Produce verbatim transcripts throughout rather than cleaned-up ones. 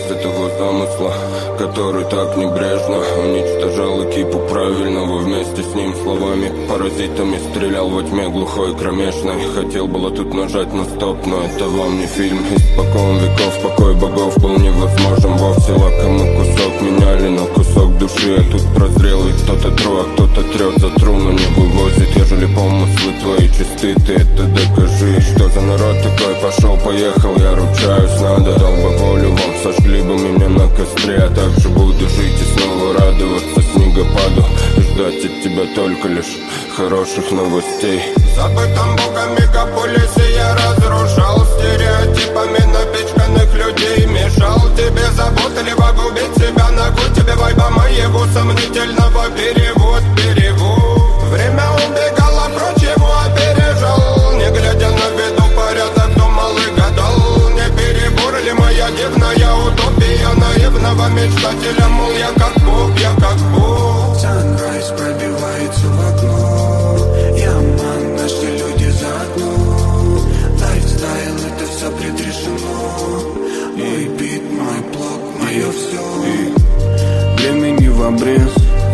этого замысла, который так небрежно уничтожал экипу правильного вместе с ним словами. Паразитами стрелял во тьме глухой и кромешной. Хотел было тут нажать на стоп, но это вам не фильм. Испокон веков покой богов был невозможен вовсе. Лакомый кусок меняли на кусок души, а тут прозрел и кто-то тру, а кто-то трет за тру, но не вывозит. Ежели помыслы твои чисты, ты это докажи. Что за народ такой? Пошел, поехал, я ручаюсь, надо. Дал бы волю вам, сожгли бы меня на костре. А также буду жить и снова радоваться снегопаду и ждать от тебя только лишь хороших новостей. В забытом богом мегаполисе я разрушал стереотипами напичканных людей. Мешал тебе заботливо губить себя ногу. Тебе вайба моего сомнительного перевод, перевод. Время убегало прочь, его опережал. Не глядя на виду порядок, думал и гадал. Не перебор ли моя дивная утопия наивного мечтателя? Мол, я как бог, я как бог. Sunrise пробивается в окно. Я ман, наши люди заодно. Лайфстайл, это все предрешено. Мой бит, мой блог, мое все. И времени в обрез.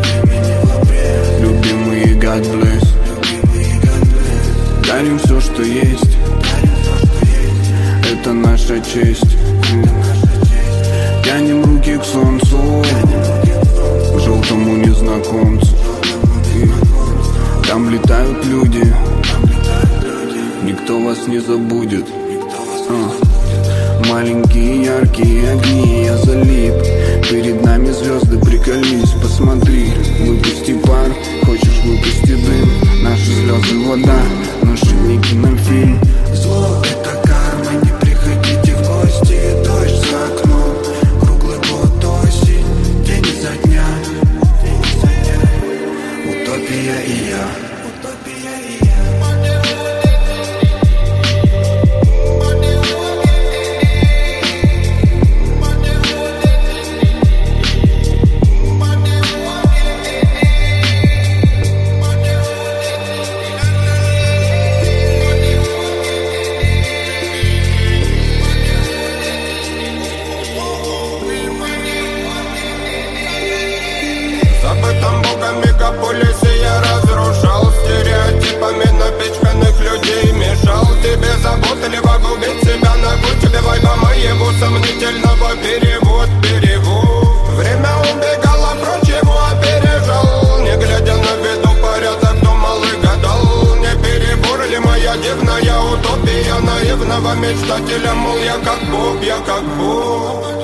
Любимые God bless. Дарим все, что есть. Это наша честь. Тянем руки к солнцу, к желтому незнакомцу. Там летают люди, никто вас не забудет. а. Маленькие яркие огни, я залип. Перед нами звезды, приколись, посмотри. Выпусти пар, хочешь выпусти дым. Наши слезы вода, наши не кинофильм. Зло это карма, не приходите в гости. Дождь за окном, круглый год осень. День изо дня, день изо дня. Утопия и я. Утопия и я. Забытом богом мегаполисе я разрушал стереотипами напичканных людей. Мешал тебе заботливо губить себя ногу. Тебе вайба моего сомнительного перевод, перевод. Время убегало прочь, его опережал. Не глядя на виду порядок, думал и гадал. Не перебор ли моя дивная утопия наивного мечтателя? Мол, я как бог, я как бог.